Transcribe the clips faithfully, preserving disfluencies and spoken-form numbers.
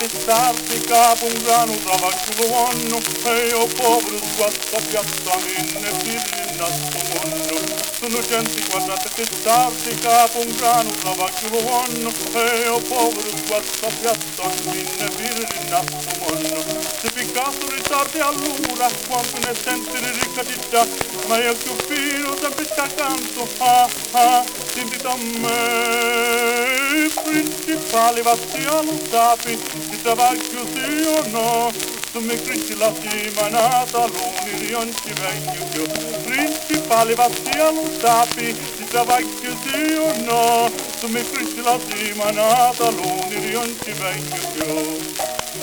testarsi capo un grano travaggiulo anno e io povero sguazza piazza minne firri nasto monno. Sono gente guardate testarsi capo un grano travaggiulo anno e io povero sguazza piazza minne firri nasto monno. Se piccato ritardi all'ora quanto ne senti ricca di già, ma io più fino sempre sta canto, ah ah, senti da me, principale vassia lo sapi, ti travaglio sì o no, tu mi crisi la settimanata, l'uni non ci vengo più, principale vassia lo sapi, ti travaglio sì o no, tu mi crisi la settimanata, l'uni non ci vengo più.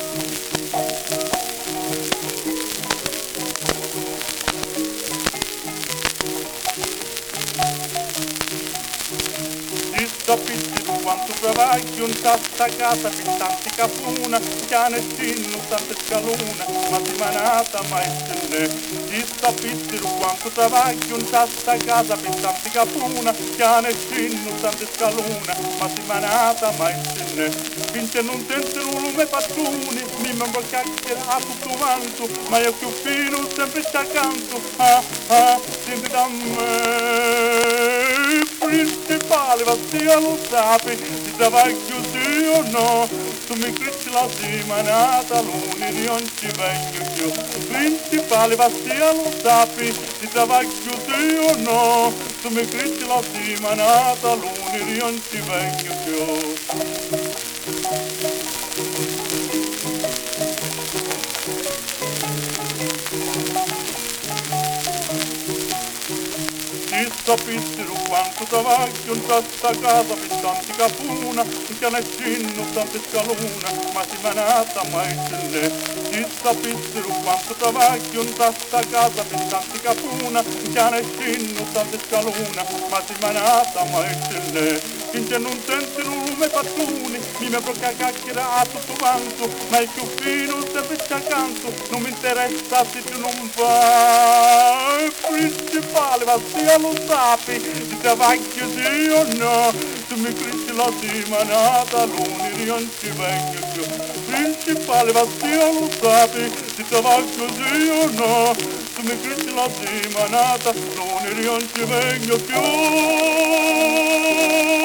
Sapessi tu quanto travaglio in questa casa per tanti capuna, che nessuno tante scaluna, ma si manata mai se ne. Ti sapessi tu quanto travaglio in questa casa per tanti capuna, che nessuno tante scaluna, ma si manata mai se ne. Finché non tenti lume pattuni, mi membro chiacchiera a tutto vanto, ma io più fino sempre sta accanto, ah ah, senti da me, principale vassia lo sapi, ti travaglio sì o no, tu mi crisi la settimanata, l'uni non ci vengo più, principale vassia lo sapi, ti travaglio sì o no, tu mi crisi la settimanata, l'uni non ci vengo più. Ti sapessero quanto travaglio in questa casa per tanti capuna, che nessuno tante scaluna, ma si manata mai se ne. Ti sapessero quanto travaglio in questa casa per tanti capuna, che nessuno tante scaluna, ma si manata mai se ne. Finché non senti lume pattuni, mi membro che chiacchiera a tutto quanto, ma il più fino sempre sta accanto, non mi interessa se tu non vai, principale vassia lo sapi, ti travaglio sì o no, tu mi crisi la settimanata, l'uni non ci vengo più, principale vassia lo sapi, ti travaglio sì o no, tu mi crisi la settimanata, l'uni non ci vengo più.